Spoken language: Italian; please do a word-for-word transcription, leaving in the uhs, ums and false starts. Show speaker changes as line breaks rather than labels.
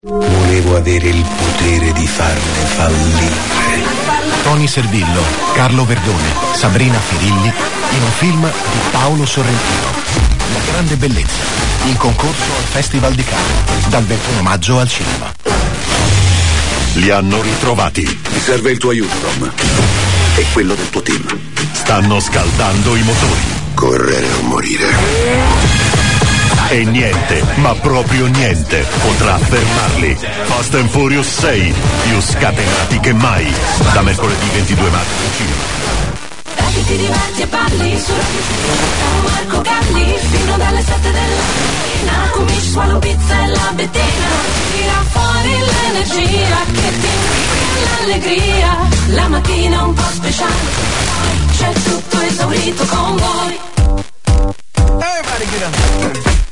Volevo avere il potere di farle fallire.
Tony Servillo, Carlo Verdone, Sabrina Ferilli in un film di Paolo Sorrentino. La grande bellezza, in concorso al Festival di Cannes, dal ventuno maggio al cinema.
Li hanno ritrovati.
Mi serve il tuo aiuto, Tom. E quello del tuo team.
Stanno scaldando i motori.
Correre o morire.
E niente, ma proprio niente, potrà fermarli. Fast and Furious sei, più scatenati che mai. Da mercoledì ventidue maggio al cinema.
Dai, ti diverti e balli su Marco Galli fino dalle sette della mattina. Come Swallow Pizza e la Bettina. Tira fuori l'energia che ti invita l'allegria. La mattina un po' speciale, poi c'è tutto esaurito con voi.
Eh, pare che